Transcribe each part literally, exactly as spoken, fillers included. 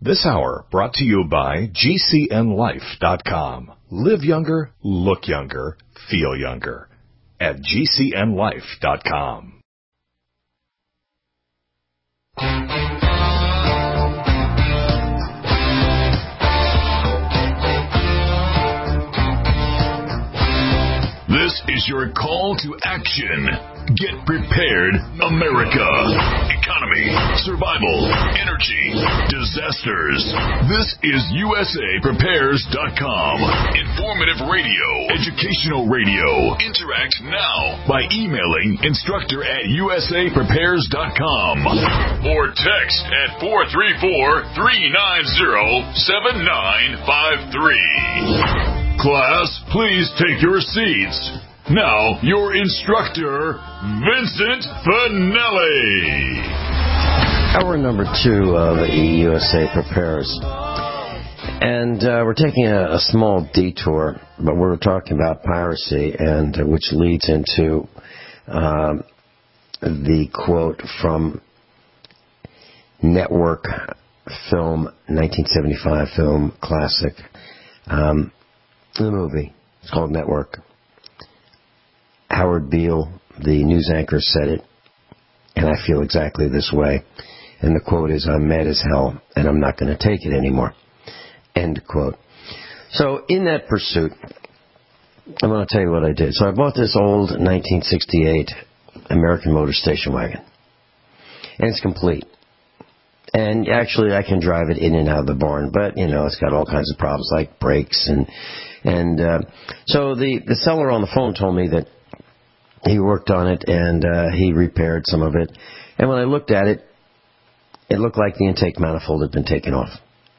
This hour brought to you by G C N life dot com. Live younger, look younger, feel younger at G C N life dot com. This is your call to action. Get prepared, America. Economy, survival, energy, disasters. This is U S A Prepares dot com. Informative radio, educational radio. Interact now by emailing instructor at U S A Prepares dot com or text at four three four, three nine zero, seven nine five three. Class, please take your seats. Now, your instructor, Vincent Finelli. Hour number two of U S A Prepares. And uh, we're taking a, a small detour, but we're talking about piracy, and uh, which leads into um, the quote from Network film, nineteen seventy-five film classic, um, the movie. It's called Network. Howard Beale, the news anchor, said it, and I feel exactly this way. And the quote is, "I'm mad as hell, and I'm not going to take it anymore." End quote. So in that pursuit, I'm going to tell you what I did. So I bought this old nineteen sixty-eight American Motor station wagon, and it's complete. And actually, I can drive it in and out of the barn, but, you know, it's got all kinds of problems like brakes. And and uh, so the, the seller on the phone told me that he worked on it, and uh, he repaired some of it. And when I looked at it, it looked like the intake manifold had been taken off.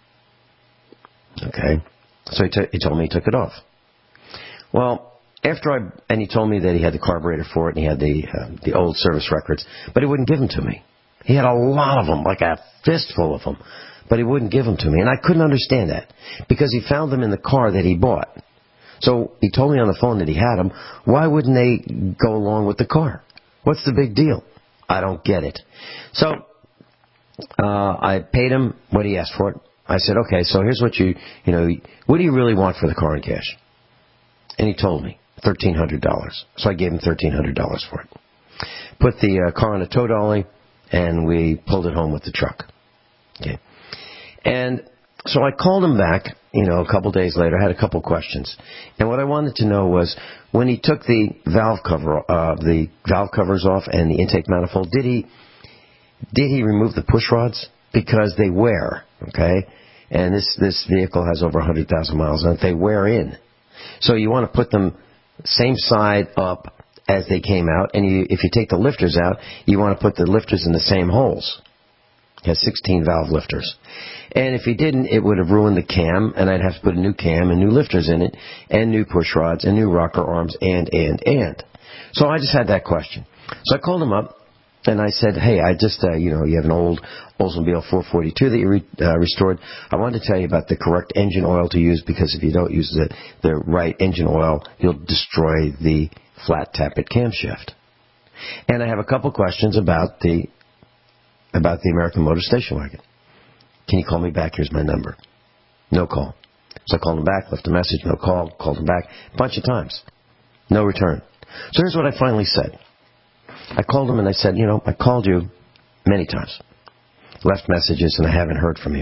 Okay? So he, t- he told me he took it off. Well, after I... And he told me that he had the carburetor for it, and he had the uh, the old service records, but he wouldn't give them to me. He had a lot of them, like a fistful of them, but he wouldn't give them to me. And I couldn't understand that, because he found them in the car that he bought. So he told me on the phone that he had them. Why wouldn't they go along with the car? What's the big deal? I don't get it. So uh, I paid him what he asked for it. I said, okay, so here's what you, you know, what do you really want for the car in cash? And he told me, thirteen hundred dollars. So I gave him thirteen hundred dollars for it. Put the uh, car on a tow dolly, and we pulled it home with the truck. Okay. And so I called him back, you know, a couple days later. I had a couple questions. And what I wanted to know was, when he took the valve cover, uh, the valve covers off and the intake manifold, did he, did he remove the push rods? Because they wear, okay? And this, this vehicle has over one hundred thousand miles on it. They wear in. So you want to put them same side up as they came out. And you, if you take the lifters out, you want to put the lifters in the same holes. It has sixteen valve lifters. And if he didn't, it would have ruined the cam, and I'd have to put a new cam and new lifters in it, and new push rods, and new rocker arms, and, and, and. So I just had that question. So I called him up, and I said, hey, I just, uh, you know, you have an old Oldsmobile four forty-two that you re- uh, restored. I wanted to tell you about the correct engine oil to use, because if you don't use the, the right engine oil, you'll destroy the flat tappet camshaft. And I have a couple questions about the about the American Motor station wagon. Can you call me back? Here's my number. No call. So I called him back, left a message, no call, called him back a bunch of times. No return. So here's what I finally said. I called him and I said, you know, I called you many times. Left messages and I haven't heard from you.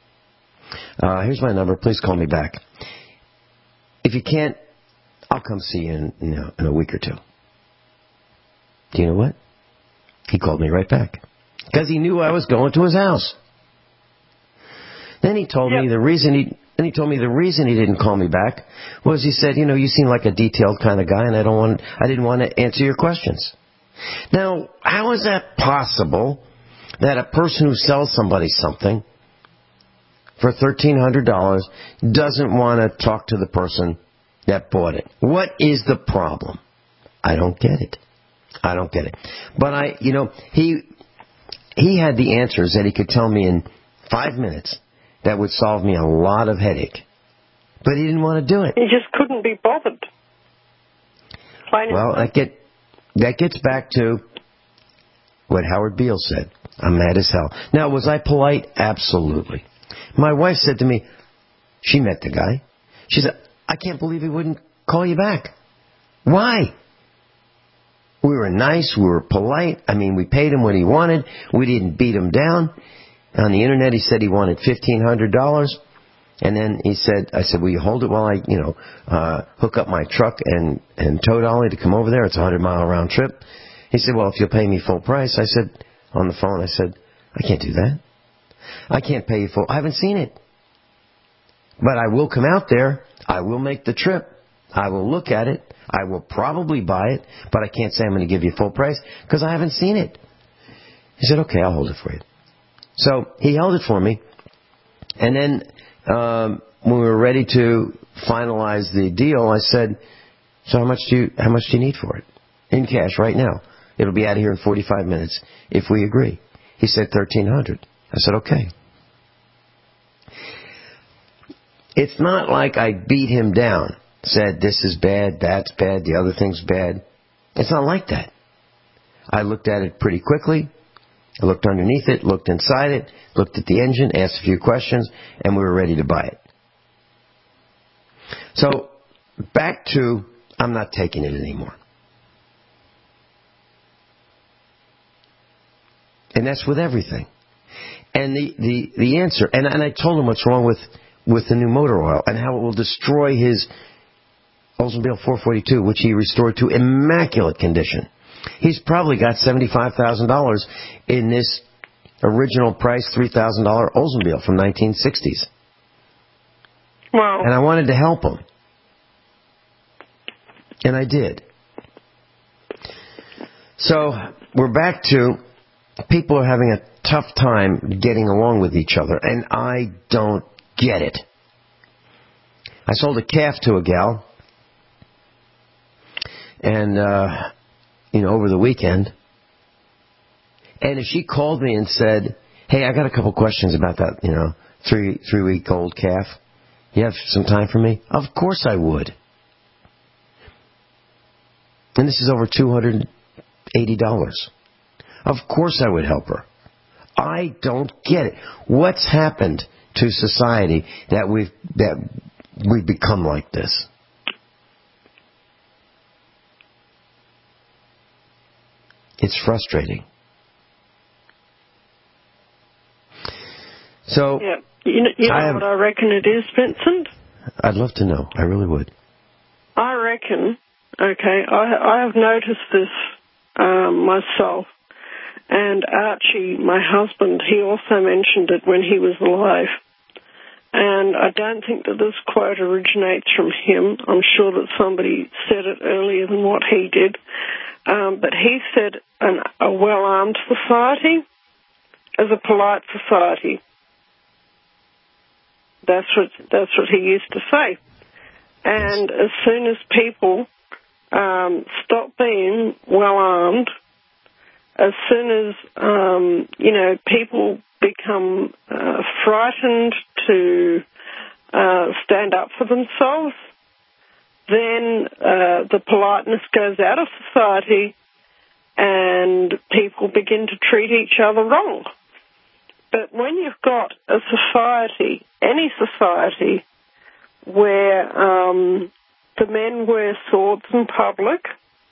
Uh, here's my number. Please call me back. If you can't, I'll come see you in, you know, in a week or two. Do you know what? He called me right back. Because he knew I was going to his house. Then he told yep. me the reason he then he told me the reason he didn't call me back was he said, you know, you seem like a detailed kind of guy, and I don't want I didn't want to answer your questions. Now, how is that possible that a person who sells somebody something for thirteen hundred dollars doesn't want to talk to the person that bought it? What is the problem? I don't get it. I don't get it. But I, you know, he he had the answers that he could tell me in five minutes that would solve me a lot of headache. But he didn't want to do it. He just couldn't be bothered. Plain well, that, get, that gets back to what Howard Beale said. I'm mad as hell. Now, was I polite? Absolutely. My wife said to me, she met the guy. She said, I can't believe he wouldn't call you back. Why? We were nice. We were polite. I mean, we paid him what he wanted. We didn't beat him down. On the internet, he said he wanted fifteen hundred dollars. And then he said, I said, will you hold it while I, you know, uh, hook up my truck and, and tow dolly to come over there? It's a hundred mile round trip. He said, well, if you'll pay me full price. I said, on the phone, I said, I can't do that. I can't pay you full. I haven't seen it. But I will come out there. I will make the trip. I will look at it. I will probably buy it. But I can't say I'm going to give you full price because I haven't seen it. He said, okay, I'll hold it for you. So he held it for me. And then um, when we were ready to finalize the deal, I said, so how much do you, how much do you need for it? In cash right now. It'll be out of here in forty-five minutes if we agree. He said thirteen hundred dollars. I said, okay. It's not like I beat him down, said this is bad, that's bad, the other thing's bad. It's not like that. I looked at it pretty quickly. I looked underneath it, looked inside it, looked at the engine, asked a few questions, and we were ready to buy it. So, back to, I'm not taking it anymore. And that's with everything. And the, the, the answer, and, and I told him what's wrong with, with the new motor oil and how it will destroy his Oldsmobile four forty-two, which he restored to immaculate condition. He's probably got seventy-five thousand dollars in this original price three thousand dollars Oldsmobile from nineteen sixties. Wow. And I wanted to help him. And I did. So we're back to people are having a tough time getting along with each other, and I don't get it. I sold a calf to a gal, and, uh, you know, over the weekend, and if she called me and said, hey, I got a couple questions about that, you know, three, three-week-old calf. You have some time for me? Of course I would. And this is over two hundred eighty dollars. Of course I would help her. I don't get it. What's happened to society that we've that we've become like this? It's frustrating. So, yeah, you know, you know I what I reckon it is, Vincent? I'd love to know. I really would. I reckon, okay, I, I have noticed this um, myself. And Archie, my husband, he also mentioned it when he was alive. And I don't think that this quote originates from him. I'm sure that somebody said it earlier than what he did. Um, but he said an, a well-armed society is a polite society. That's what, that's what he used to say. And as soon as people um, stop being well-armed, as soon as, um, you know, people become uh, frightened to uh, stand up for themselves, then uh, the politeness goes out of society and people begin to treat each other wrong. But when you've got a society, any society, where um, the men wear swords in public,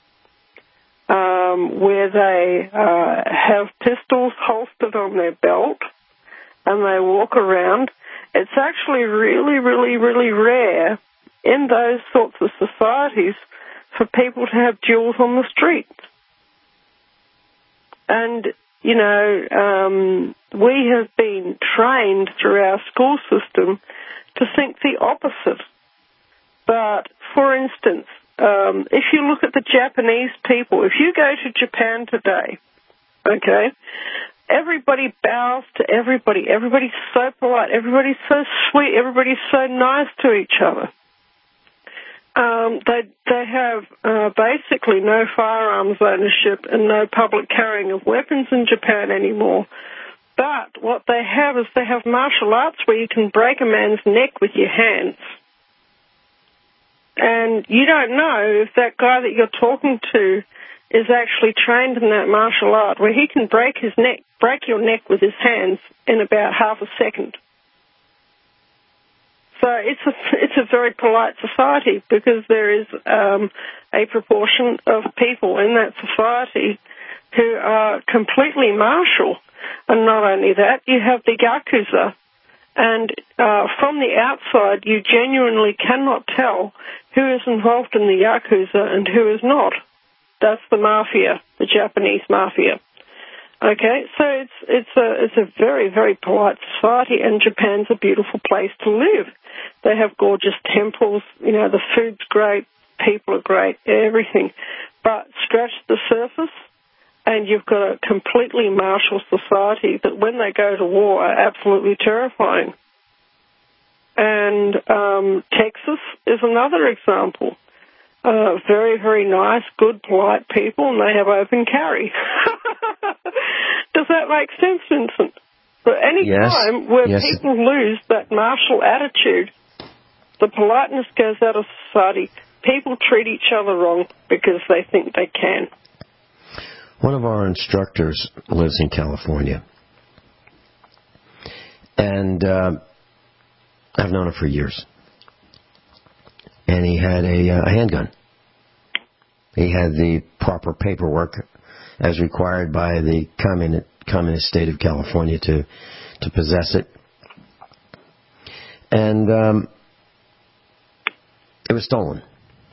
Um, where they uh, have pistols holstered on their belt and they walk around, it's actually really, really, really rare in those sorts of societies for people to have duels on the street. And, you know, um, we have been trained through our school system to think the opposite. But, for instance, Um, if you look at the Japanese people, if you go to Japan today, okay, everybody bows to everybody. Everybody's so polite. Everybody's so sweet. Everybody's so nice to each other. Um, they they have uh, basically no firearms ownership and no public carrying of weapons in Japan anymore. But what they have is they have martial arts where you can break a man's neck with your hands. And you don't know if that guy that you're talking to is actually trained in that martial art, where he can break his neck, break your neck with his hands in about half a second. it's a it's a very polite society because there is um, a proportion of people in that society who are completely martial. And not only that, you have the Yakuza. And uh, from the outside, you genuinely cannot tell who is involved in the Yakuza and who is not. That's the mafia, the Japanese mafia. Okay, so it's it's a it's a very, very polite society, and Japan's a beautiful place to live. They have gorgeous temples, you know, the food's great, people are great, everything. But scratch the surface, and you've got a completely martial society that when they go to war are absolutely terrifying. And um, Texas is another example. Uh, very, very nice, good, polite people, and they have open carry. Does that make sense, Vincent? But any yes. time where yes. people lose that martial attitude, the politeness goes out of society. People treat each other wrong because they think they can. One of our instructors lives in California, and uh, I've known him for years. And he had a, uh, a handgun. He had the proper paperwork as required by the communist, communist state of California to to possess it. And um, it was stolen.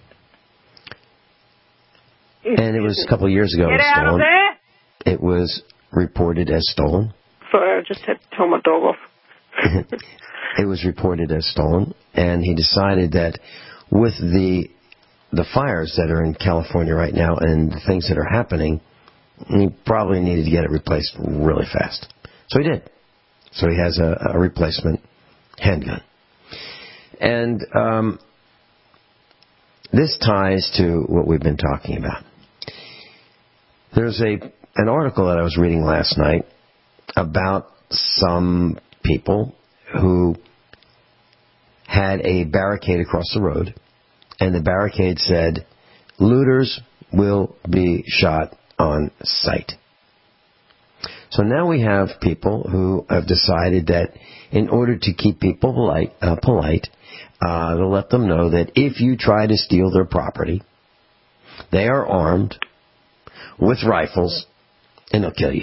And it was a couple of years ago. Get it was out stolen. of there! It was reported as stolen. Sorry, I just had to tell my dog off. It was reported as stolen, and he decided that with the the fires that are in California right now and the things that are happening, he probably needed to get it replaced really fast. So he did. So he has a, a replacement handgun. And um, this ties to what we've been talking about. There's a an article that I was reading last night about some people who had a barricade across the road, and the barricade said, looters will be shot on sight. So now we have people who have decided that in order to keep people polite, uh, polite uh, to let them know that if you try to steal their property, they are armed with rifles, and they'll kill you.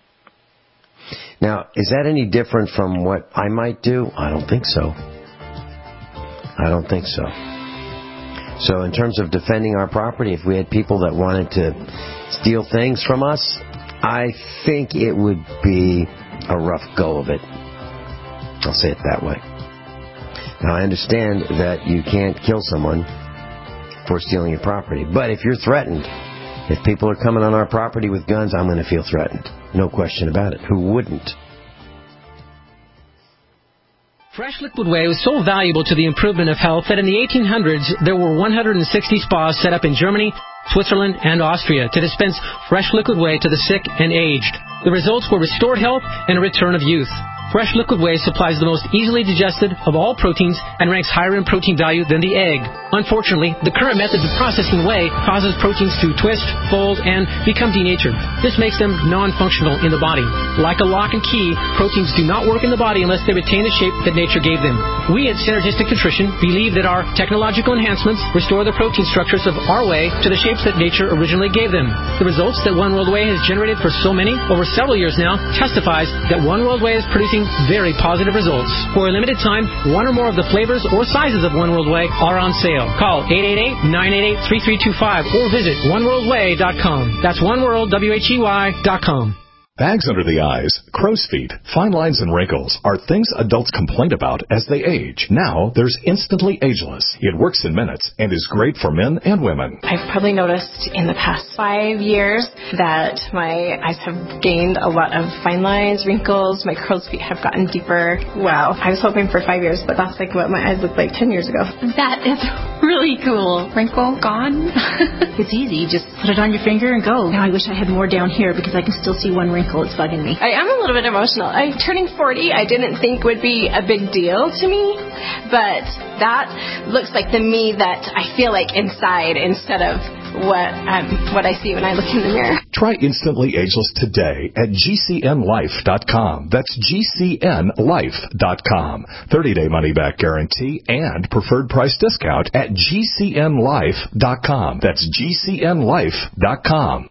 Now, is that any different from what I might do? I don't think so. I don't think so. So in terms of defending our property, if we had people that wanted to steal things from us, I think it would be a rough go of it. I'll say it that way. Now, I understand that you can't kill someone for stealing your property, but if you're threatened, if people are coming on our property with guns, I'm going to feel threatened. No question about it. Who wouldn't? Fresh Liquid Whey was so valuable to the improvement of health that in the eighteen hundreds, there were one hundred sixty spas set up in Germany, Switzerland, and Austria to dispense Fresh Liquid Whey to the sick and aged. The results were restored health and a return of youth. Fresh Liquid Whey supplies the most easily digested of all proteins and ranks higher in protein value than the egg. Unfortunately, the current methods of processing whey causes proteins to twist, fold, and become denatured. This makes them non-functional in the body. Like a lock and key, proteins do not work in the body unless they retain the shape that nature gave them. We at Synergistic Nutrition believe that our technological enhancements restore the protein structures of our whey to the shapes that nature originally gave them. The results that One World Whey has generated for so many, over several years now, testifies that One World Whey is producing very positive results. For a limited time, one or more of the flavors or sizes of One World Whey are on sale. Call eight eight eight, nine eight eight, three three two five or visit one world whey dot com. That's one world, W H E Y dot com. Bags under the eyes, crow's feet, fine lines, and wrinkles are things adults complain about as they age. Now, there's Instantly Ageless. It works in minutes and is great for men and women. I've probably noticed in the past five years that my eyes have gained a lot of fine lines, wrinkles, my crow's feet have gotten deeper. Wow. I was hoping for five years, but that's like what my eyes looked like ten years ago. That is really cool. Wrinkle gone. It's easy. Just put it on your finger and go. Now I wish I had more down here because I can still see one wrinkle. It's bugging me. I am a little bit emotional. I turning forty, I didn't think would be a big deal to me, but that looks like the me that I feel like inside instead of what um, what I see when I look in the mirror. Try Instantly Ageless today at G C N life dot com. That's G C N life dot com. thirty-day money-back guarantee and preferred price discount at G C N life dot com. That's G C N life dot com.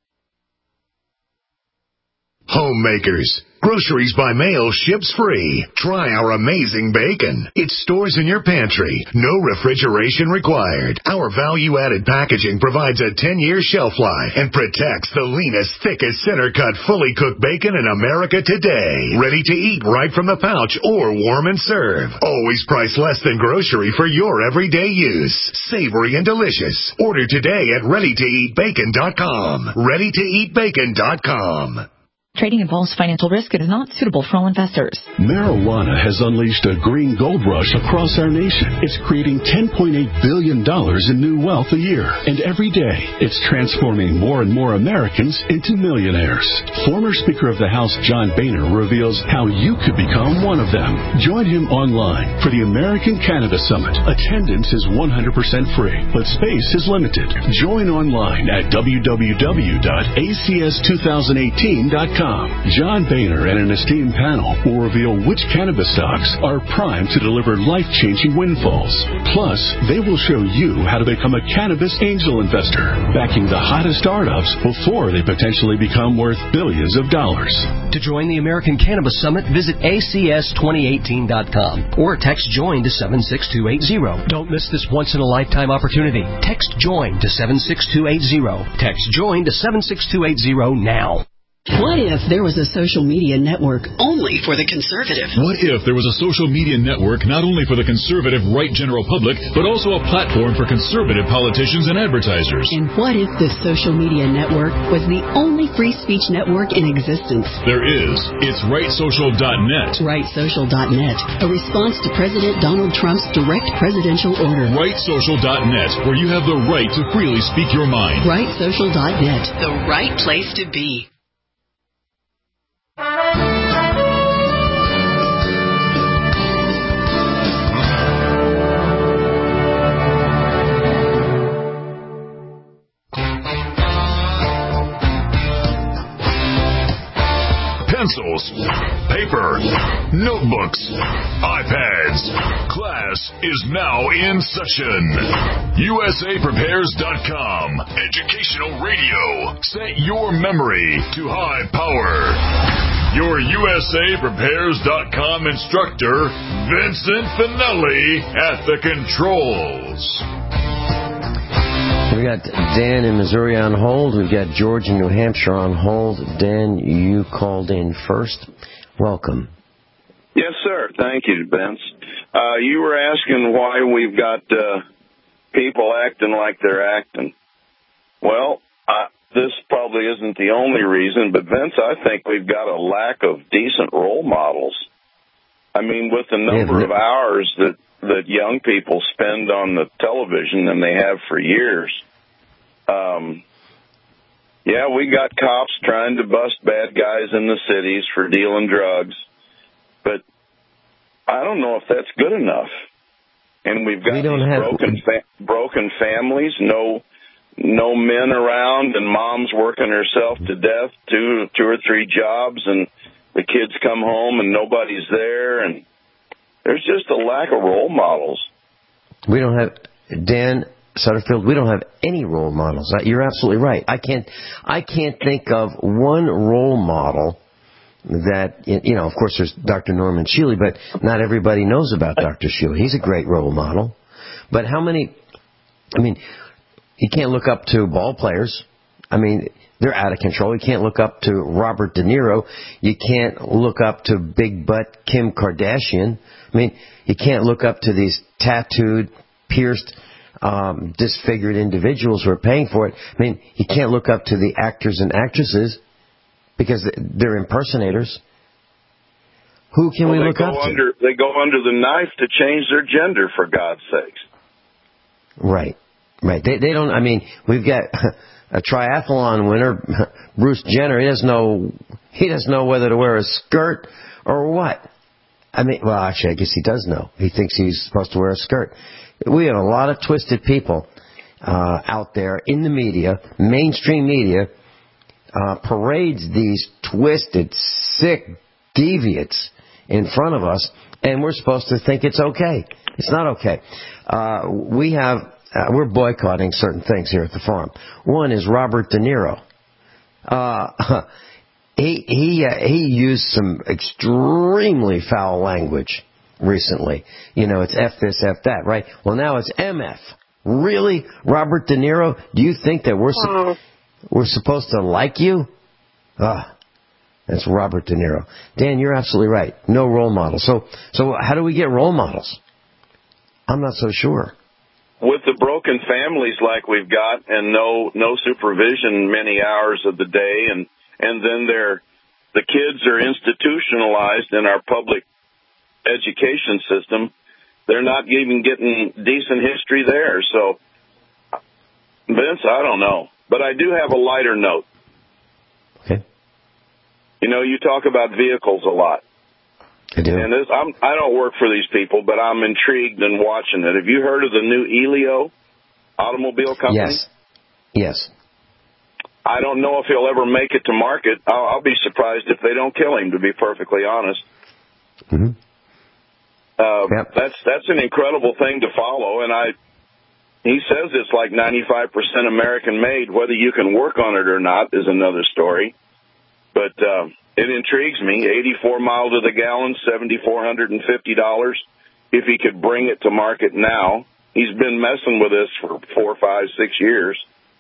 Homemakers. Groceries by mail ships free. Try our amazing bacon. It stores in your pantry. No refrigeration required. Our value-added packaging provides a ten-year shelf life and protects the leanest, thickest, center-cut, fully cooked bacon in America today. Ready to eat right from the pouch or warm and serve. Always priced less than grocery for your everyday use. Savory and delicious. Order today at ready to eat bacon dot com. ready to eat bacon dot com. Trading involves financial risk and is not suitable for all investors. Marijuana has unleashed a green gold rush across our nation. It's creating ten point eight billion dollars in new wealth a year. And every day, it's transforming more and more Americans into millionaires. Former Speaker of the House John Boehner reveals how you could become one of them. Join him online for the American Cannabis Summit. Attendance is one hundred percent free, but space is limited. Join online at w w w dot a c s two thousand eighteen dot com. John Boehner and an esteemed panel will reveal which cannabis stocks are primed to deliver life-changing windfalls. Plus, they will show you how to become a cannabis angel investor, backing the hottest startups before they potentially become worth billions of dollars. To join the American Cannabis Summit, visit A C S twenty eighteen dot com or text JOIN to seven six two eight zero. Don't miss this once-in-a-lifetime opportunity. Text JOIN to seven six two eight zero. Text JOIN to seven six two eight zero now. What if there was a social media network only for the conservative? What if there was a social media network not only for the conservative right general public, but also a platform for conservative politicians and advertisers? And what if this social media network was the only free speech network in existence? There is. It's right social dot net. right social dot net, a response to President Donald Trump's direct presidential order. right social dot net, where you have the right to freely speak your mind. right social dot net, the right place to be. Pencils, paper, notebooks, iPads. Class is now in session. U S A Prepares dot com. Educational radio. Set your memory to high power. Your U S A Prepares dot com instructor, Vincent Finelli, at the controls. We got Dan in Missouri on hold. We've got George in New Hampshire on hold. Dan, you called in first. Welcome. Yes, sir. Thank you, Vince. Uh, you were asking why we've got uh, people acting like they're acting. Well, uh, this probably isn't the only reason, but, Vince, I think we've got a lack of decent role models. I mean, with the number of hours that that young people spend on the television and they have for years. Um, yeah, we got cops trying to bust bad guys in the cities for dealing drugs, but I don't know if that's good enough. And we've got we don't these have... broken fa- broken families, no no men around, and mom's working herself to death, two two or three jobs, and the kids come home and nobody's there, and there's just a lack of role models. We don't have, Dan Sutterfield, we don't have any role models. You're absolutely right. I can't, I can't think of one role model that, you know, of course there's Doctor Norman Shealy, but not everybody knows about Doctor Shealy. He's a great role model. But how many, I mean, you can't look up to ball players. I mean, they're out of control. You can't look up to Robert De Niro. You can't look up to big butt Kim Kardashian. I mean, you can't look up to these tattooed, pierced, um, disfigured individuals who are paying for it. I mean, you can't look up to the actors and actresses because they're impersonators. Who can well, we look go up under, to? They go under the knife to change their gender, for God's sakes. Right, right. They, they don't, I mean, we've got a triathlon winner, Bruce Jenner. He doesn't know, he doesn't know whether to wear a skirt or what. I mean, well, actually, I guess he does know. He thinks he's supposed to wear a skirt. We have a lot of twisted people. uh, out there in the media, mainstream media, uh, parades these twisted, sick deviants in front of us, and we're supposed to think it's okay. It's not okay. Uh, we have, uh, we're boycotting certain things here at the farm. One is Robert De Niro. Uh, he he uh, he used some extremely foul language recently. You know, it's F this, F that, right? Well, now it's M F. Really, Robert De Niro? Do you think that we're su- we're supposed to like you? Ah. That's Robert De Niro. Dan, you're absolutely right. No role models. So, so how do we get role models? I'm not so sure. With the broken families like we've got, and no no supervision many hours of the day, and and then they're the kids are institutionalized in our public education system. They're not even getting decent history there. So, Vince, I don't know, but I do have a lighter note. Okay. You know, you talk about vehicles a lot. I do. And this, I'm, I don't work for these people, but I'm intrigued in watching it. Have you heard of the new Elio automobile company? Yes. Yes. I don't know if he'll ever make it to market. I'll, I'll be surprised if they don't kill him, to be perfectly honest. Mm-hmm. Uh, yep. That's that's an incredible thing to follow, and I. He says it's like ninety-five percent American-made. Whether you can work on it or not is another story. But uh, it intrigues me. eighty-four miles to the gallon, seven thousand four hundred fifty dollars. If he could bring it to market now. He's been messing with this for four, five, six years.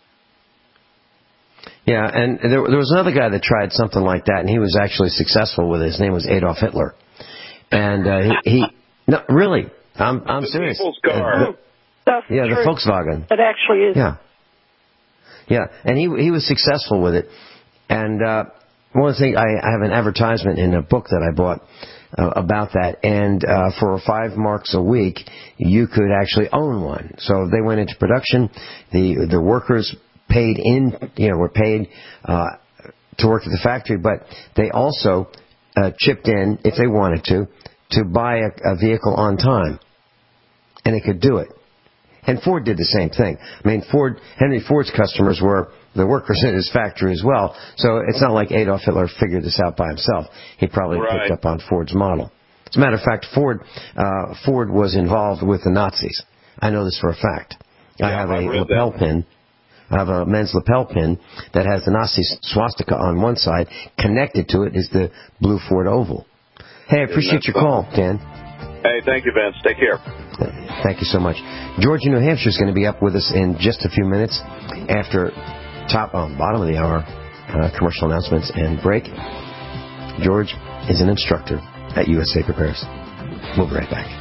Yeah, and there, there was another guy that tried something like that, and he was actually successful with it. His name was Adolf Hitler. And uh, he, he... No, really. I'm, I'm the serious. People's car. Uh, That's yeah, true. the Volkswagen. It actually is. Yeah. Yeah, and he he was successful with it. And uh, one thing, I, I have an advertisement in a book that I bought uh, about that. And uh, for five marks a week, you could actually own one. So if they went into production, the the workers paid in, you know, were paid uh, to work at the factory, but they also uh, chipped in, if they wanted to, to buy a, a vehicle on time. And they could do it. And Ford did the same thing. I mean, Ford, Henry Ford's customers were the workers in his factory as well. So it's not like Adolf Hitler figured this out by himself. He probably right. picked up on Ford's model. As a matter of fact, Ford uh, Ford was involved with the Nazis. I know this for a fact. Yeah, I have a I lapel that. pin. I have a men's lapel pin that has the Nazi swastika on one side. Connected to it is the blue Ford oval. Hey, I appreciate your call, Dan. Hey, thank you, Vince. Take care. Thank you so much. George in New Hampshire is going to be up with us in just a few minutes after top, um, bottom of the hour uh, commercial announcements and break. George is an instructor at U S A Prepares. We'll be right back.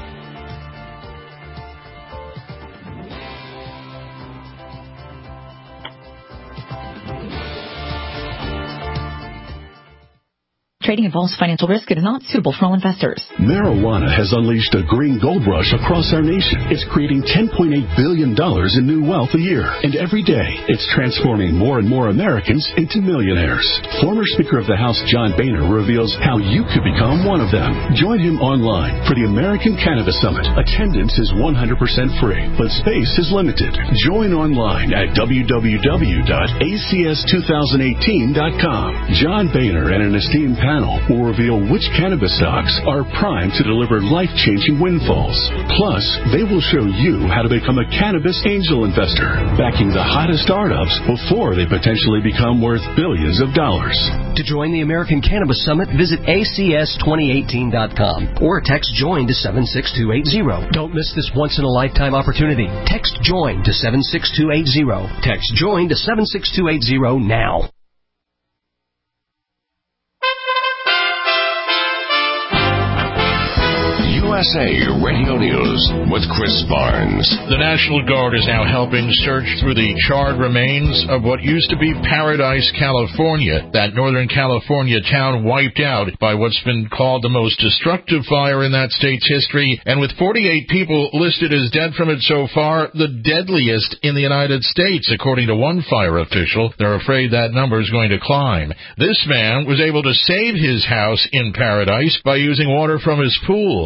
Trading involves financial risk and is not suitable for all investors. Marijuana has unleashed a green gold rush across our nation. It's creating ten point eight billion dollars in new wealth a year. And every day, it's transforming more and more Americans into millionaires. Former Speaker of the House John Boehner reveals how you could become one of them. Join him online for the American Cannabis Summit. Attendance is one hundred percent free, but space is limited. Join online at w w w dot a c s two thousand eighteen dot com. John Boehner and an esteemed panel will reveal which cannabis stocks are primed to deliver life-changing windfalls. Plus, they will show you how to become a cannabis angel investor, backing the hottest startups before they potentially become worth billions of dollars. To join the American Cannabis Summit, visit a c s twenty eighteen dot com or text JOIN to seven six two eight zero. Don't miss this once-in-a-lifetime opportunity. Text JOIN to seven six two eight zero. Text JOIN to seven six two eight zero now. U S A Radio News with Chris Barnes. The National Guard is now helping search through the charred remains of what used to be Paradise, California, that Northern California town wiped out by what's been called the most destructive fire in that state's history, and with forty-eight people listed as dead from it so far, the deadliest in the United States, according to one fire official. They're afraid that number is going to climb. This man was able to save his house in Paradise by using water from his pool, and he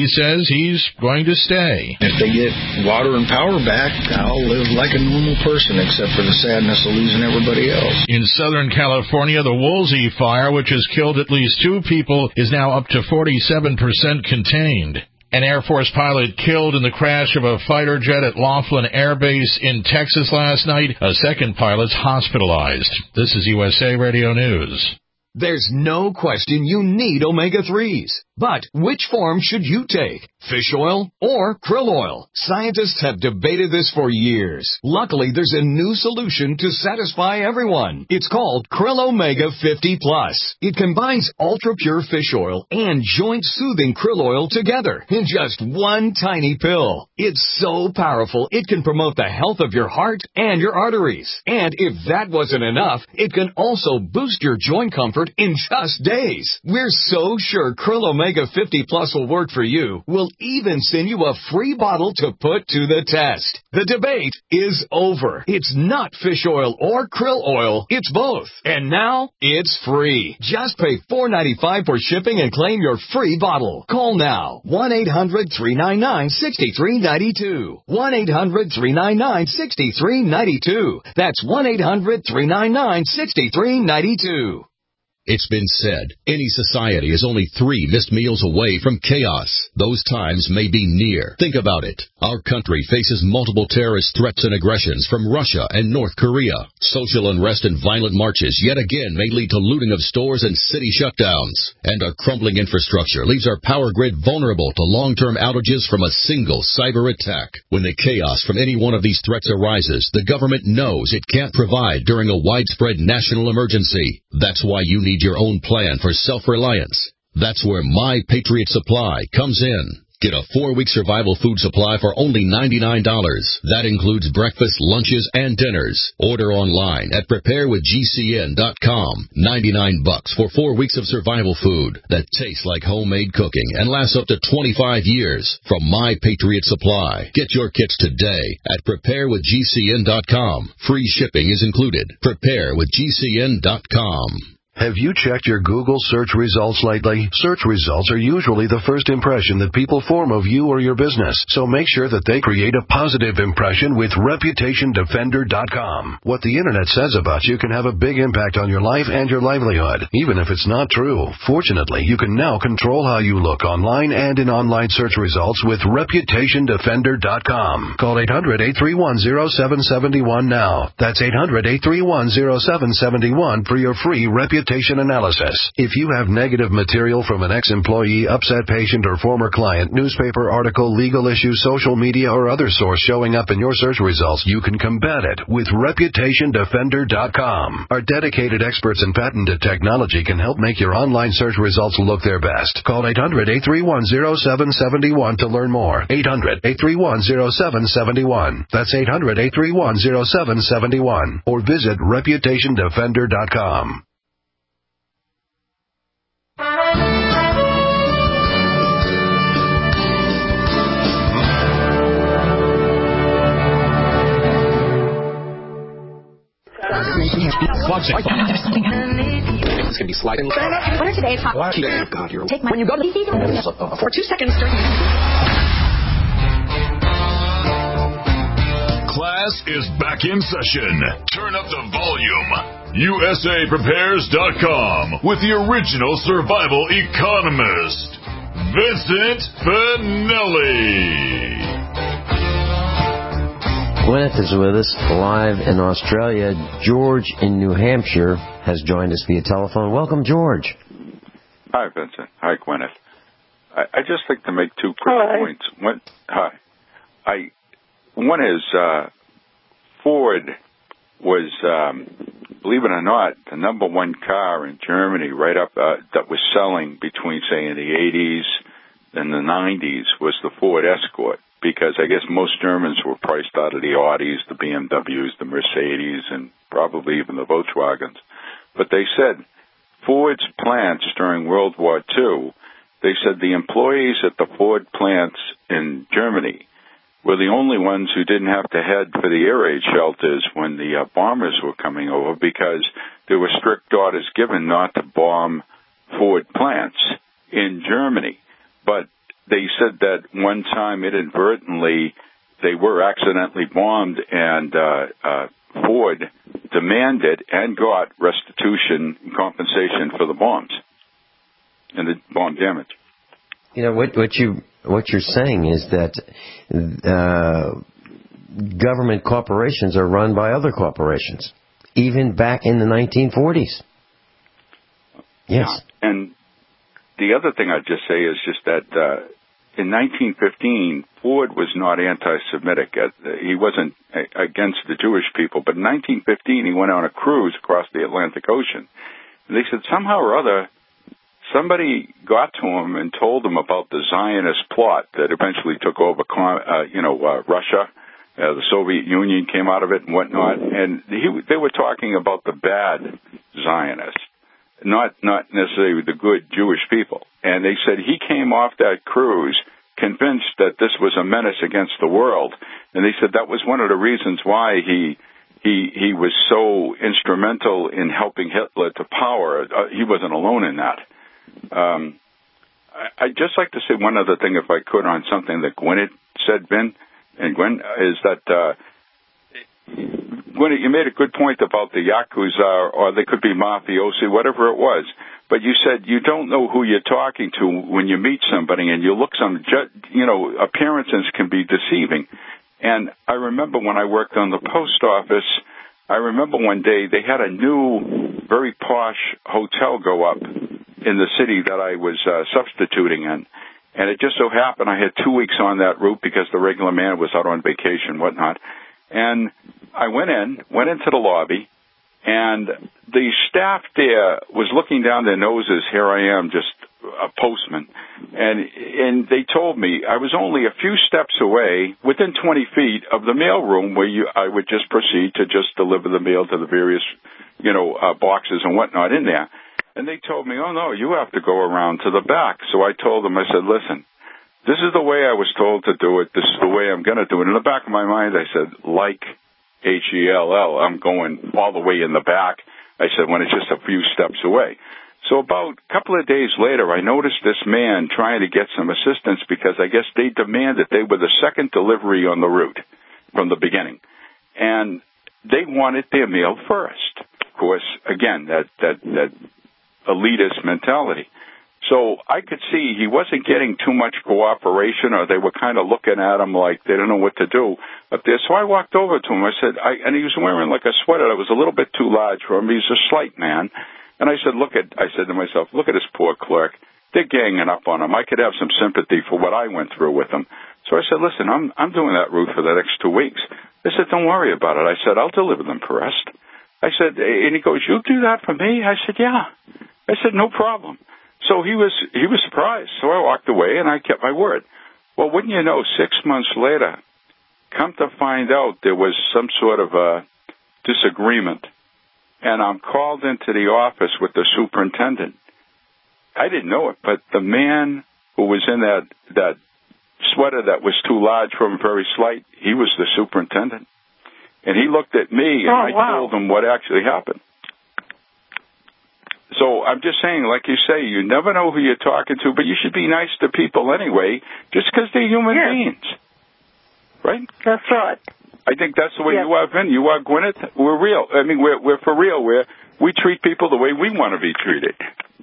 he says he's going to stay. If they get water and power back, I'll live like a normal person, except for the sadness of losing everybody else. In Southern California, the Woolsey fire, which has killed at least two people, is now up to forty-seven percent contained. An Air Force pilot killed in the crash of a fighter jet at Laughlin Air Base in Texas last night. A second pilot's hospitalized. This is U S A Radio News. There's no question you need omega threes. But which form should you take? Fish oil or krill oil? Scientists have debated this for years. Luckily, there's a new solution to satisfy everyone. It's called Krill Omega fifty plus. It combines ultra-pure fish oil and joint-soothing krill oil together in just one tiny pill. It's so powerful, it can promote the health of your heart and your arteries. And if that wasn't enough, it can also boost your joint comfort in just days. We're so sure Krill Omega fifty plus will work for you. We'll even send you a free bottle to put to the test. The debate is over. It's not fish oil or krill oil. It's both. And now it's free. Just pay four dollars and ninety-five cents for shipping and claim your free bottle. Call now. one eight hundred three nine nine six three nine two. one eight hundred three nine nine six three nine two. That's one eight hundred three nine nine six three nine two. It's been said, any society is only three missed meals away from chaos. Those times may be near. Think about it. Our country faces multiple terrorist threats and aggressions from Russia and North Korea. Social unrest and violent marches yet again may lead to looting of stores and city shutdowns. And our crumbling infrastructure leaves our power grid vulnerable to long-term outages from a single cyber attack. When the chaos from any one of these threats arises, the government knows it can't provide during a widespread national emergency. That's why you need your own plan for self-reliance. That's where My Patriot Supply comes in. Get a four-week survival food supply for only ninety-nine dollars. That includes breakfast, lunches, and dinners. Order online at prepare with G C N dot com. ninety-nine bucks for four weeks of survival food that tastes like homemade cooking and lasts up to twenty-five years from My Patriot Supply. Get your kits today at prepare with G C N dot com. Free shipping is included. prepare with G C N dot com. Have you checked your Google search results lately? Search results are usually the first impression that people form of you or your business, so make sure that they create a positive impression with reputation defender dot com. What the internet says about you can have a big impact on your life and your livelihood, even if it's not true. Fortunately, you can now control how you look online and in online search results with reputation defender dot com. Call eight hundred eight three one zero seven seven one now. That's eight hundred eight three one zero seven seven one for your free reputation analysis. If you have negative material from an ex-employee, upset patient, or former client, newspaper article, legal issue, social media, or other source showing up in your search results, you can combat it with reputation defender dot com. Our dedicated experts in patented technology can help make your online search results look their best. Call eight hundred eight three one zero seven seven one to learn more. eight hundred eight three one zero seven seven one. That's eight hundred eight three one zero seven seven one. Or visit reputation defender dot com. It's going to be sliding. What are today's hot? Oh, God, you're... Take my... When you go to the... For two seconds during... Class is back in session. Turn up the volume. U S A Prepares dot com with the original survival economist, Vincent Finelli. Gwyneth is with us live in Australia. George in New Hampshire has joined us via telephone. Welcome, George. Hi, Vincent. Hi, Gwyneth. I, I just like to make two quick Hi. points. One, hi. I, one is uh, Ford was, um, believe it or not, the number one car in Germany right up uh, that was selling between, say, in the eighties and the nineties was the Ford Escort. Because I guess most Germans were priced out of the Audis, the B M Ws, the Mercedes, and probably even the Volkswagens. But they said Ford's plants during World War Two, they said the employees at the Ford plants in Germany were the only ones who didn't have to head for the air raid shelters when the uh, bombers were coming over, because there were strict orders given not to bomb Ford plants in Germany. But they said that one time inadvertently they were accidentally bombed, and uh, uh, Ford demanded and got restitution and compensation for the bombs and the bomb damage. You know, what, what, you, what you're saying is that uh, government corporations are run by other corporations, even back in the nineteen forties. Yes. Yeah. And the other thing I'd just say is just that uh, in nineteen fifteen, Ford was not anti-Semitic. He wasn't against the Jewish people. But in nineteen fifteen, he went on a cruise across the Atlantic Ocean. And they said somehow or other, somebody got to him and told him about the Zionist plot that eventually took over, uh, you know, uh, Russia. Uh, the Soviet Union came out of it and whatnot. And he, they were talking about the bad Zionists, not not necessarily the good Jewish people. And they said he came off that cruise convinced that this was a menace against the world. And they said that was one of the reasons why he he he was so instrumental in helping Hitler to power. Uh, he wasn't alone in that. Um, I, I'd just like to say one other thing, if I could, on something that Gwen had said, Ben and Gwen, is that uh, Gwen, you made a good point about the Yakuza, or they could be mafiosi, whatever it was. But you said you don't know who you're talking to when you meet somebody, and you look some, you know, appearances can be deceiving. And I remember when I worked on the post office, I remember one day they had a new, very posh hotel go up in the city that I was uh, substituting in. And it just so happened I had two weeks on that route because the regular man was out on vacation and whatnot. And I went in, went into the lobby, and the staff there was looking down their noses. Here I am, just a postman. And and they told me I was only a few steps away, within twenty feet of the mailroom where you, I would just proceed to just deliver the mail to the various, you know, uh, boxes and whatnot in there. And they told me, oh, no, you have to go around to the back. So I told them, I said, listen, this is the way I was told to do it. This is the way I'm going to do it. In the back of my mind, I said, like H E L L, I'm going all the way in the back. I said, when it's just a few steps away. So about a couple of days later, I noticed this man trying to get some assistance because I guess they demanded they were the second delivery on the route from the beginning. And they wanted their mail first. Of course, again, that, that, that elitist mentality. So I could see he wasn't getting too much cooperation, or they were kind of looking at him like they didn't know what to do up there. So I walked over to him. I said, I, and he was wearing like a sweater that was a little bit too large for him. He's a slight man. And I said, look at, I said to myself, look at this poor clerk. They're ganging up on him. I could have some sympathy for what I went through with him. So I said, listen, I'm, I'm doing that route for the next two weeks. They said, don't worry about it. I said, I'll deliver them first. I said, and he goes, you'll do that for me? I said, yeah. I said, no problem. So he was he was surprised. So I walked away, and I kept my word. Well, wouldn't you know, six months later, come to find out there was some sort of a disagreement, and I'm called into the office with the superintendent. I didn't know it, but the man who was in that, that sweater that was too large for him, very slight, he was the superintendent. And he looked at me, and oh, I wow. told him what actually happened. So I'm just saying, like you say, you never know who you're talking to, but you should be nice to people anyway, just because they're human yeah. beings. Right? That's right. I think that's the way yep. you are, Vin. You are, Gwyneth. We're real. I mean, we're, we're for real. We're, we treat people the way we want to be treated.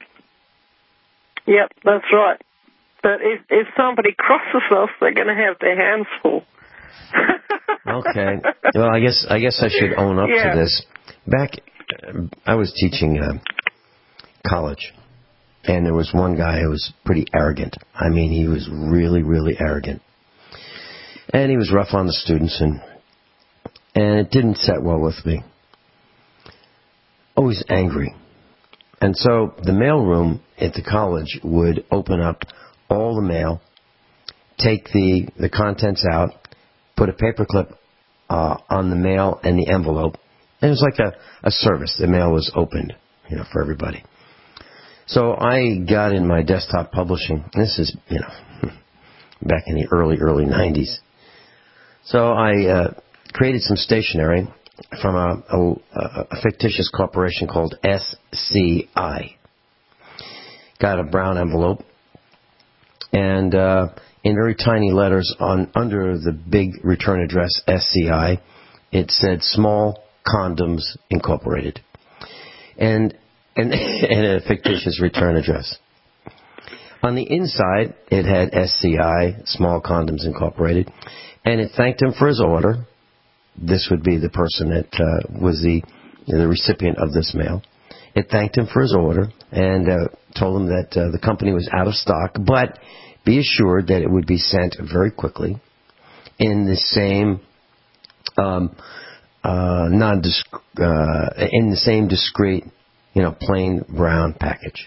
Yep, that's right. But if, if somebody crosses us, they're going to have their hands full. Okay. Well, I guess I guess I should own up yeah. to this. Back, uh, I was teaching uh, college, and there was one guy who was pretty arrogant. I mean, he was really, really arrogant, and he was rough on the students, and and it didn't set well with me. Always angry, and so the mailroom at the college would open up all the mail, take the the contents out, put a paperclip uh, on the mail and the envelope. And it was like a, a service. The mail was opened, you know, for everybody. So I got in my desktop publishing. This is, you know, back in the early, early nineties. So I uh, created some stationery from a, a, a fictitious corporation called S C I. Got a brown envelope, And uh, in very tiny letters on under the big return address, S C I, it said Small Condoms Incorporated. And, and, and a fictitious return address. On the inside, it had S C I, Small Condoms Incorporated, and it thanked him for his order. This would be the person that uh, was the the recipient of this mail. It thanked him for his order and uh, told him that uh, the company was out of stock, but be assured that it would be sent very quickly in the same um, uh, non uh, in the same discreet, you know, plain brown package.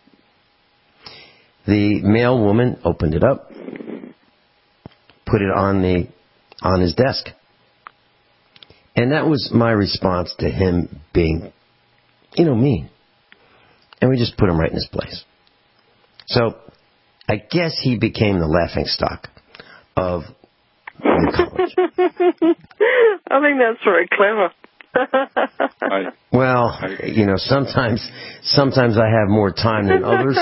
The mail woman opened it up, put it on the on his desk. And that was my response to him being, you know, mean. And we just put him right in his place. So I guess he became the laughingstock of the college. I think that's very clever. I, well, I, you know, sometimes sometimes I have more time than others.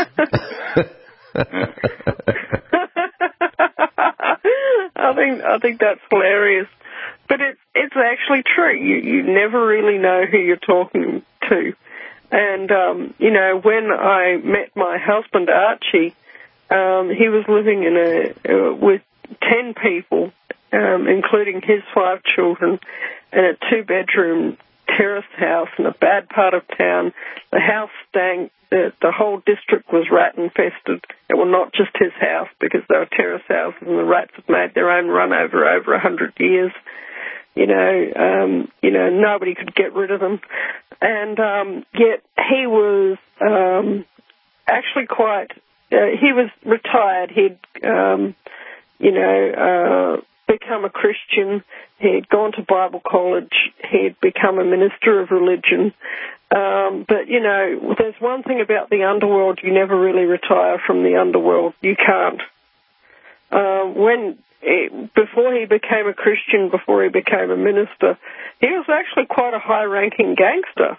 I think I think that's hilarious. But it's it's actually true. You you never really know who you're talking to. And, um, you know, when I met my husband, Archie, um, he was living in a uh, with ten people, um, including his five children, in a two-bedroom terrace house in a bad part of town. The house stank. The, the whole district was rat-infested. It was not just his house, because they were terrace houses and the rats have made their own run over over a hundred years. You know, um, you know, nobody could get rid of them. And um, yet he was um, actually quite, uh, he was retired. He'd, um, you know, uh, become a Christian. He'd gone to Bible college. He'd become a minister of religion. Um, but, you know, there's one thing about the underworld. You never really retire from the underworld. You can't. Uh, when... It, before he became a Christian, before he became a minister, he was actually quite a high-ranking gangster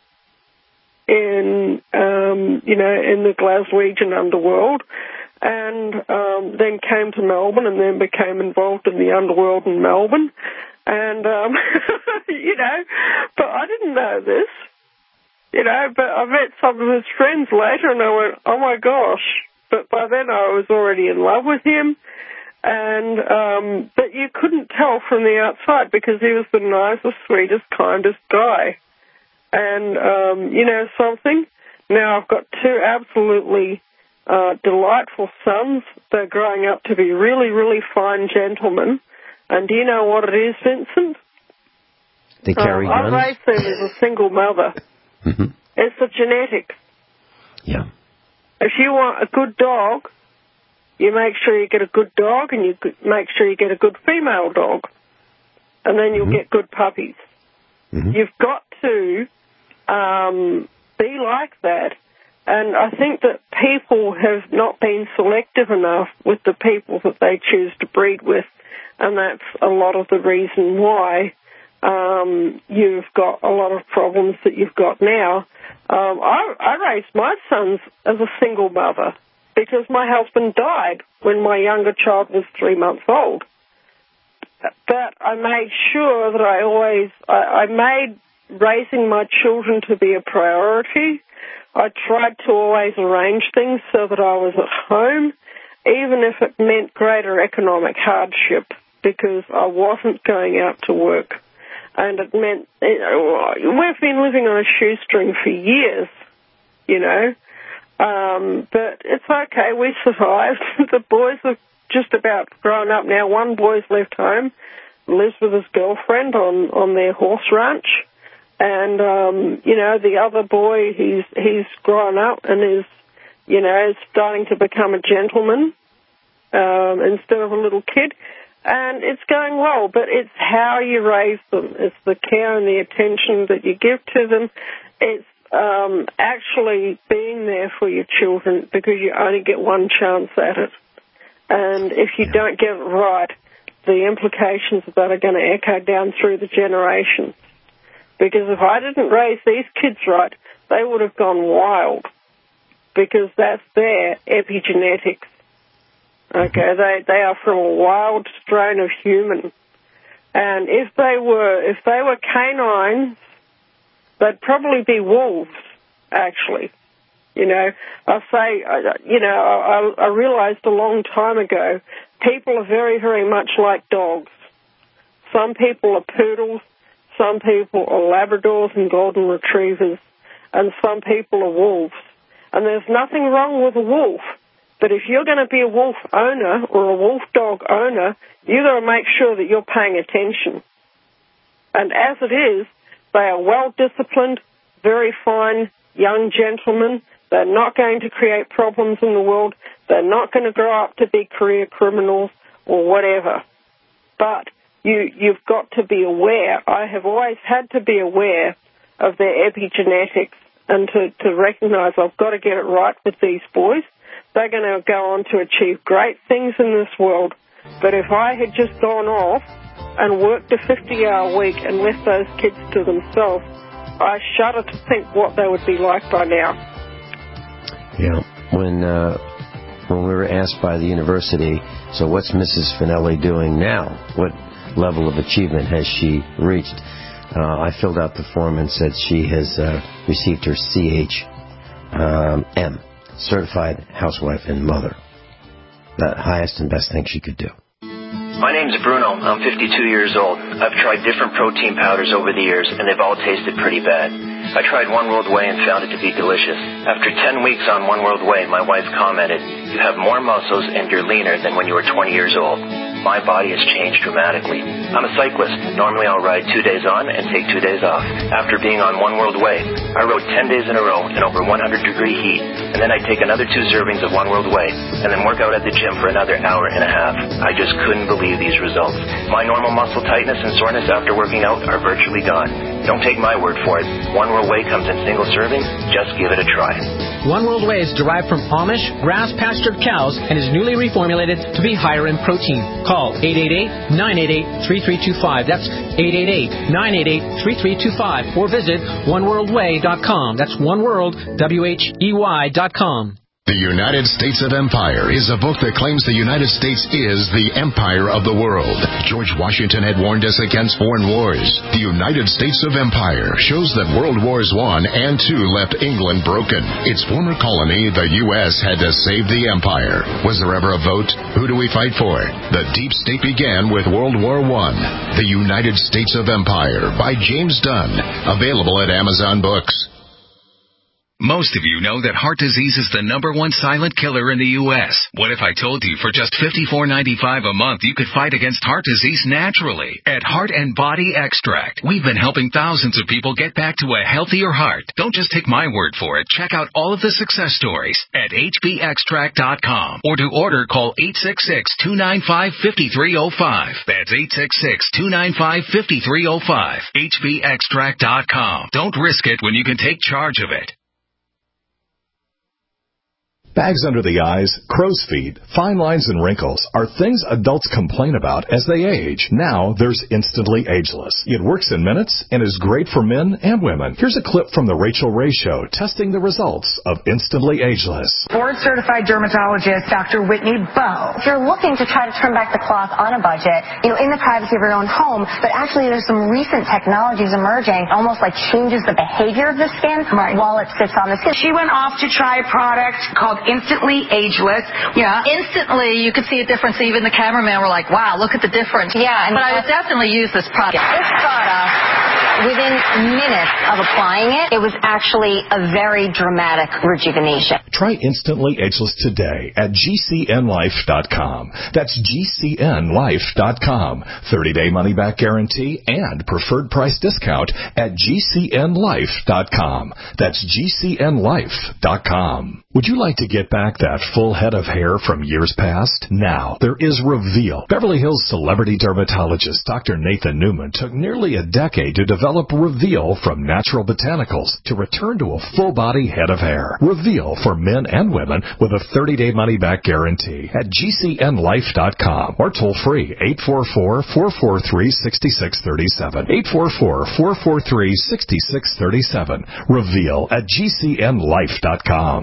in, um, you know, in the Glaswegian underworld, and um, then came to Melbourne and then became involved in the underworld in Melbourne. And, um, you know, but I didn't know this, you know, but I met some of his friends later and I went, oh my gosh. But by then I was already in love with him. And, um, but you couldn't tell from the outside because he was the nicest, sweetest, kindest guy. And, um, you know something? Now I've got two absolutely uh, delightful sons. They're growing up to be really, really fine gentlemen. And do you know what it is, Vincent? They carry um, guns? I raised them as a single mother. Mm-hmm. It's the genetics. Yeah. If you want a good dog, you make sure you get a good dog, and you make sure you get a good female dog, and then you'll mm-hmm. get good puppies. Mm-hmm. You've got to um, be like that, and I think that people have not been selective enough with the people that they choose to breed with, and that's a lot of the reason why um, you've got a lot of problems that you've got now. Um, I, I raised my sons as a single mother, because my husband died when my younger child was three months old. But I made sure that I always, I, I made raising my children to be a priority. I tried to always arrange things so that I was at home, even if it meant greater economic hardship, because I wasn't going out to work. And it meant, you know, we've been living on a shoestring for years, you know. Um, but it's okay, we survived. The boys have just about grown up now. One boy's left home, lives with his girlfriend on, on their horse ranch. And, um, you know, the other boy, he's, he's grown up and is, you know, is starting to become a gentleman, um, instead of a little kid. And it's going well, but it's how you raise them. It's the care and the attention that you give to them. It's Um, actually being there for your children, because you only get one chance at it. And if you yeah. don't get it right, the implications of that are going to echo down through the generations. Because if I didn't raise these kids right, they would have gone wild, because that's their epigenetics. Okay, they they are from a wild strain of human, and if they were if they were canines, they'd probably be wolves. Actually, you know, I say, you know, I, I realized a long time ago, people are very very much like dogs. Some people are poodles, some people are Labradors and golden retrievers, and some people are wolves. And there's nothing wrong with a wolf. But if you're going to be a wolf owner or a wolf dog owner, you've got to make sure that you're paying attention. And as it is, they are well-disciplined, very fine young gentlemen. They're not going to create problems in the world. They're not going to grow up to be career criminals or whatever. But you, you've got to be aware. I have always had to be aware of their epigenetics and to, to recognize I've got to get it right with these boys. They're going to go on to achieve great things in this world. But if I had just gone off and worked a fifty-hour week and left those kids to themselves, I shudder to think what they would be like by now. Yeah, when uh, when we were asked by the university, so what's Missus Finelli doing now? What level of achievement has she reached? Uh, I filled out the form and said she has uh, received her C H M. Certified Housewife and Mother. The highest and best thing she could do. My name's Bruno. I'm fifty-two years old. I've tried different protein powders over the years, and they've all tasted pretty bad. I tried One World Whey and found it to be delicious. After ten weeks on One World Whey, my wife commented, "You have more muscles and you're leaner than when you were twenty years old." My body has changed dramatically. I'm a cyclist. Normally I'll ride two days on and take two days off. After being on One World Whey, I rode ten days in a row in over one hundred degree heat, and then I'd take another two servings of One World Whey, and then work out at the gym for another hour and a half. I just couldn't believe these results. My normal muscle tightness and soreness after working out are virtually gone. Don't take my word for it. One World Whey comes in single servings. Just give it a try. One World Whey is derived from Amish, grass-pastured cows and is newly reformulated to be higher in protein. Call eight eight eight, nine eight eight, three three two five. That's eight eight eight, nine eight eight, three three two five. Or visit one world way dot com. That's oneworld, W H E Y dot com. The United States of Empire is a book that claims the United States is the empire of the world. George Washington had warned us against foreign wars. The United States of Empire shows that World Wars One and Two left England broken. Its former colony, the U S, had to save the empire. Was there ever a vote? Who do we fight for? The deep state began with World War One. The United States of Empire by James Dunn. Available at Amazon Books. Most of you know that heart disease is the number one silent killer in the U S What if I told you for just fifty-four ninety-five a month you could fight against heart disease naturally? At Heart and Body Extract, we've been helping thousands of people get back to a healthier heart. Don't just take my word for it. Check out all of the success stories at H B extract dot com. Or to order, call eight six six, two nine five, five three zero five. That's eight six six, two nine five, five three zero five. H B extract dot com. Don't risk it when you can take charge of it. Bags under the eyes, crow's feet, fine lines, and wrinkles are things adults complain about as they age. Now there's Instantly Ageless. It works in minutes and is great for men and women. Here's a clip from the Rachel Ray Show testing the results of Instantly Ageless. Board-certified dermatologist Doctor Whitney Bowe. If you're looking to try to turn back the clock on a budget, you know, in the privacy of your own home, but actually there's some recent technologies emerging, almost like changes the behavior of the skin right. while it sits on the skin. She went off to try a product called Instantly Ageless. Yeah. Instantly, you could see a difference. Even the cameraman were like, wow, look at the difference. Yeah. And but I would definitely use this product. This product, within minutes of applying it, it was actually a very dramatic rejuvenation. Try Instantly Ageless today at G C N life dot com. That's G C N life dot com. thirty-day money-back guarantee and preferred price discount at G C N life dot com. That's G C N life dot com. Would you like to get back that full head of hair from years past? Now, there is Reveal. Beverly Hills celebrity dermatologist Doctor Nathan Newman took nearly a decade to develop Reveal from natural botanicals to return to a full-body head of hair. Reveal for men and women with a thirty-day money-back guarantee at G C N life dot com or toll-free eight four four, four four three, six six three seven. eight four four, four four three, six six three seven. Reveal at G C N life dot com. It's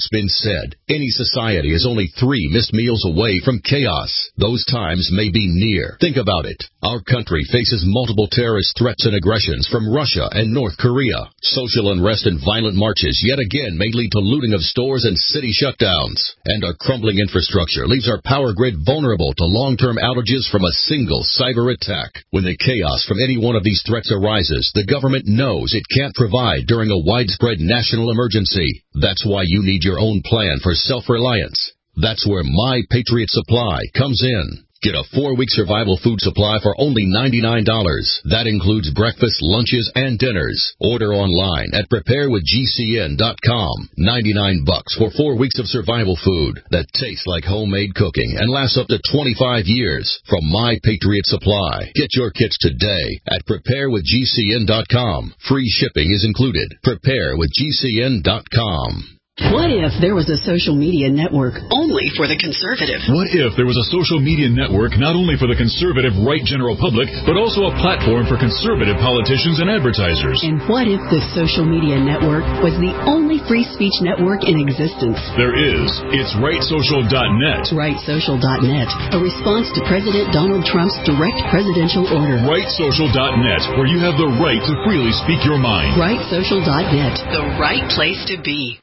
It's been said, any society is only three missed meals away from chaos. Those times may be near. Think about it. Our country faces multiple terrorist threats and aggressions from Russia and North Korea. Social unrest and violent marches yet again may lead to looting of stores and city shutdowns. And our crumbling infrastructure leaves our power grid vulnerable to long-term outages from a single cyber attack. When the chaos from any one of these threats arises, the government knows it can't provide during a widespread national emergency. That's why you need your own plan for self-reliance. That's where My Patriot Supply comes in. Get a four-week survival food supply for only ninety-nine dollars. That includes breakfast, lunches, and dinners. Order online at prepare with G C N dot com. ninety-nine bucks for four weeks of survival food that tastes like homemade cooking and lasts up to twenty-five years from My Patriot Supply. Get your kits today at prepare with G C N dot com. Free shipping is included. prepare with G C N dot com. What if there was a social media network only for the conservative? What if there was a social media network not only for the conservative right general public, but also a platform for conservative politicians and advertisers? And what if the social media network was the only free speech network in existence? There is. It's right social dot net. right social dot net, a response to President Donald Trump's direct presidential order. right social dot net, where you have the right to freely speak your mind. right social dot net, the right place to be.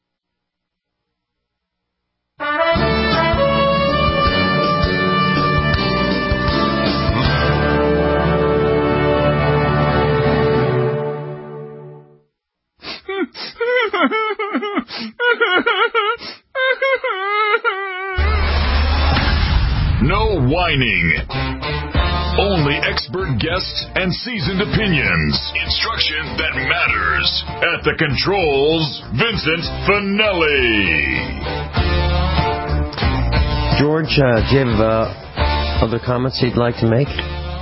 No whining. Only expert guests and seasoned opinions. Instruction that matters. At the controls, Vincent Finelli. George, uh, do you have uh, other comments you'd like to make?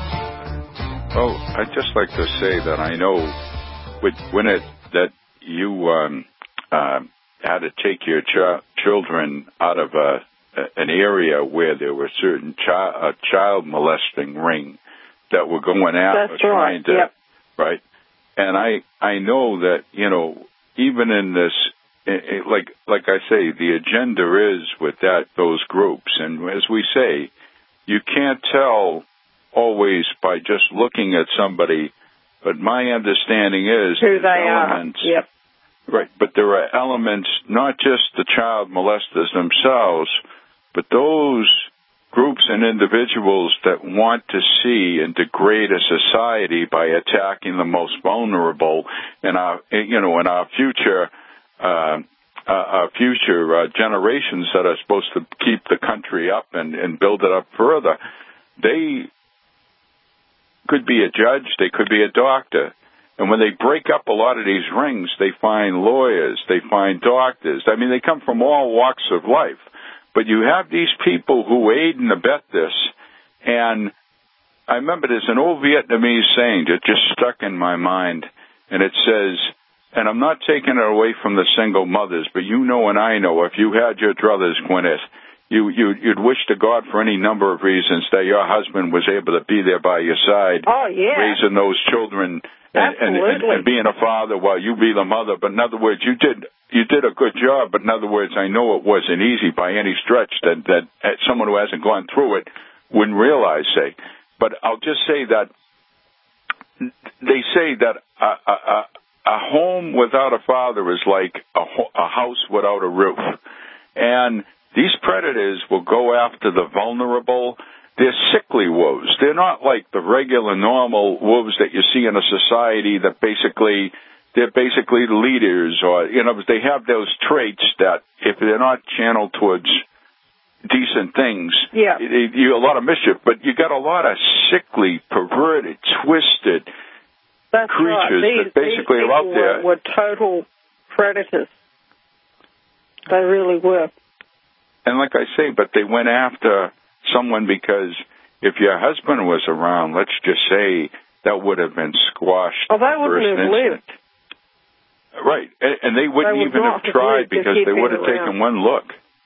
Oh, I'd just like to say that I know with, when it that you um, uh, had to take your ch- children out of a, a, an area where there were certain chi- a child molesting ring that were going after That's trying right. to Yep. right. And I I know that you know even in this. It, it, like like I say, the agenda is with that those groups, and as we say, you can't tell always by just looking at somebody. But my understanding is who they elements, are. Yep. Right, but there are elements, not just the child molesters themselves, but those groups and individuals that want to see and degrade a society by attacking the most vulnerable in our, you know, in our future. Uh, uh, our future uh, generations that are supposed to keep the country up and, and build it up further, they could be a judge, they could be a doctor. And when they break up a lot of these rings, they find lawyers, they find doctors. I mean, they come from all walks of life. But you have these people who aid and abet this. And I remember there's an old Vietnamese saying that just stuck in my mind, and it says, and I'm not taking it away from the single mothers, but you know and I know, if you had your druthers, Gwyneth, you, you, you'd wish to God for any number of reasons that your husband was able to be there by your side, oh, yeah. raising those children and, and, and, and being a father while you be the mother. But in other words, you did you did a good job, but in other words, I know it wasn't easy by any stretch that, that someone who hasn't gone through it wouldn't realize, say. But I'll just say that they say that a, a, a home without a father is like a, a house without a roof. And these predators will go after the vulnerable. They're sickly wolves. They're not like the regular, normal wolves that you see in a society that basically, they're basically the leaders, or, you know, they have those traits that if they're not channeled towards decent things, yeah. you, you a lot of mischief, but you got a lot of sickly, perverted, twisted That's creatures right. These, that basically these are out there. Were, were total predators. They really were. And like I say, but they went after someone because if your husband was around, let's just say that would have been squashed. Oh, they wouldn't have instant. lived. Right, and, and they wouldn't they even have tried because they would have taken one look.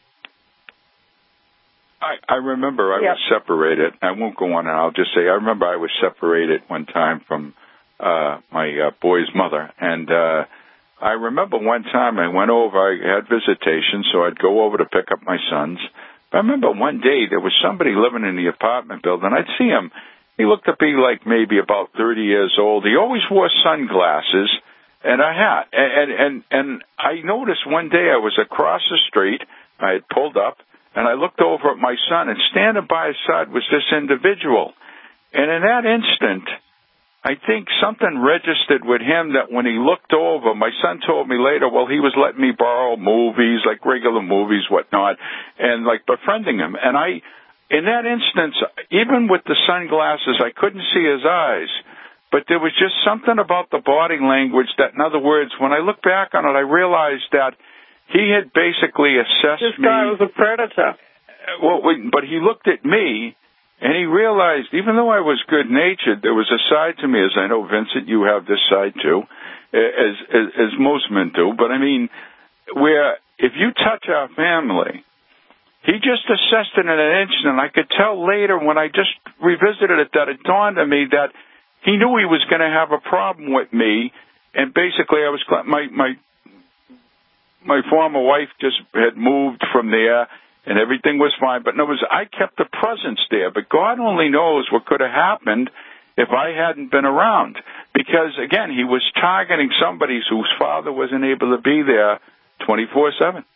I, I remember I yep. was separated. I won't go on, and I'll just say I remember I was separated one time from uh, my uh, boy's mother, and uh, I remember one time I went over, I had visitation, so I'd go over to pick up my sons. But I remember one day there was somebody living in the apartment building. I'd see him. He looked to be like maybe about thirty years old. He always wore sunglasses and a hat. And, and, and I noticed one day I was across the street. I had pulled up, and I looked over at my son, and standing by his side was this individual. And in that instant, I think something registered with him that when he looked over, my son told me later, well, he was letting me borrow movies, like regular movies, whatnot, and like befriending him. And I, in that instance, even with the sunglasses, I couldn't see his eyes, but there was just something about the body language that, in other words, when I look back on it, I realized that he had basically assessed this me. This guy was a predator. Well, but he looked at me, and he realized, even though I was good-natured, there was a side to me, as I know, Vincent, you have this side too, as, as, as most men do. But, I mean, where if you touch our family, he just assessed it in an instant, and I could tell later when I just revisited it that it dawned on me that he knew he was going to have a problem with me, and basically I was my my my former wife just had moved from there, and everything was fine. But in other words, I kept the presence there. But God only knows what could have happened if I hadn't been around. Because, again, he was targeting somebody whose father wasn't able to be there twenty-four seven.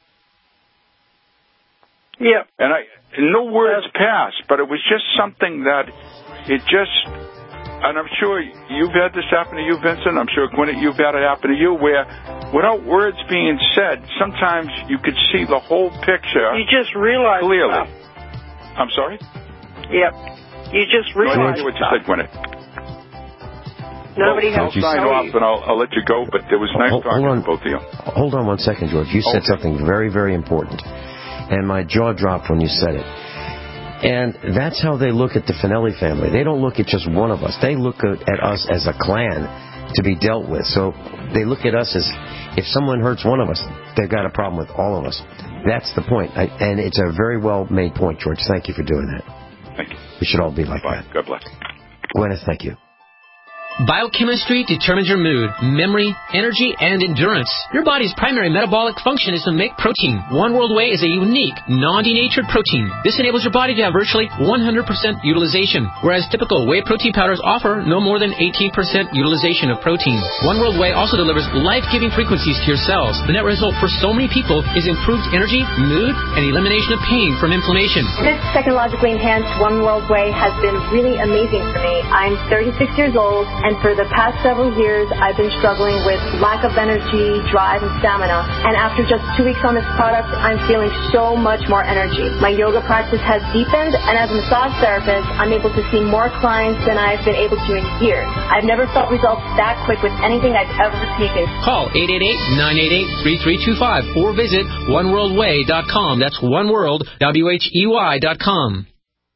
Yeah. And I, no words passed, but it was just something that it just, and I'm sure you've had this happen to you, Vincent. I'm sure, Gwyneth, you've had it happen to you, where without words being said, sometimes you could see the whole picture. You just realize clearly. Stuff. I'm sorry? Yep. You just realize No idea what you said, Gwyneth. Nobody well, else. I'll sign off and I'll, I'll let you go, but it was nice hold, talking hold on, to both of you. Hold on one second, George. You said okay. something very, very important. And my jaw dropped when you said it. And that's how they look at the Finelli family. They don't look at just one of us. They look at, at us as a clan to be dealt with. So they look at us as if someone hurts one of us, they've got a problem with all of us. That's the point. I, and it's a very well-made point, George. Thank you for doing that. Thank you. We should all be like Bye. that. God bless. Gwyneth, thank you. Biochemistry determines your mood, memory, energy, and endurance. Your body's primary metabolic function is to make protein. One World Whey is a unique, non-denatured protein. This enables your body to have virtually one hundred percent utilization, whereas typical whey protein powders offer no more than eighteen percent utilization of protein. One World Whey also delivers life-giving frequencies to your cells. The net result for so many people is improved energy, mood, and elimination of pain from inflammation. This technologically enhanced One World Whey has been really amazing for me. I'm thirty-six years old, and for the past several years, I've been struggling with lack of energy, drive, and stamina. And after just two weeks on this product, I'm feeling so much more energy. My yoga practice has deepened, and as a massage therapist, I'm able to see more clients than I've been able to in years. I've never felt results that quick with anything I've ever taken. Call eight eight eight, nine eight eight, three three two five or visit one world way dot com. That's oneworld, W H E Y dot com.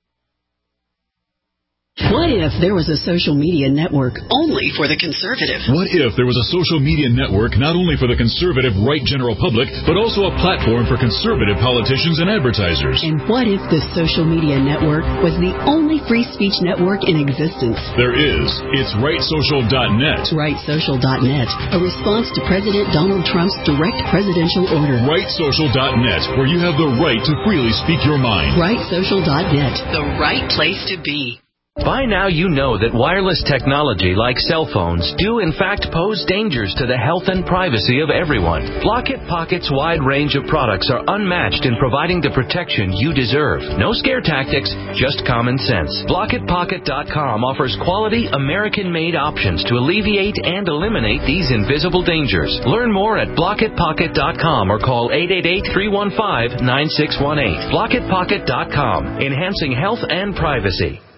What if there was a social media network only for the conservative? What if there was a social media network not only for the conservative right general public, but also a platform for conservative politicians and advertisers? And what if this social media network was the only free speech network in existence? There is. It's right social dot net. right social dot net, a response to President Donald Trump's direct presidential order. right social dot net, where you have the right to freely speak your mind. right social dot net, the right place to be. By now you know that wireless technology like cell phones do in fact pose dangers to the health and privacy of everyone. Blockit Pocket's wide range of products are unmatched in providing the protection you deserve. No scare tactics, just common sense. Blockit Pocket dot com offers quality American-made options to alleviate and eliminate these invisible dangers. Learn more at Blockit Pocket dot com or call eight eight eight, three one five, nine six one eight. Blockit Pocket dot com, enhancing health and privacy.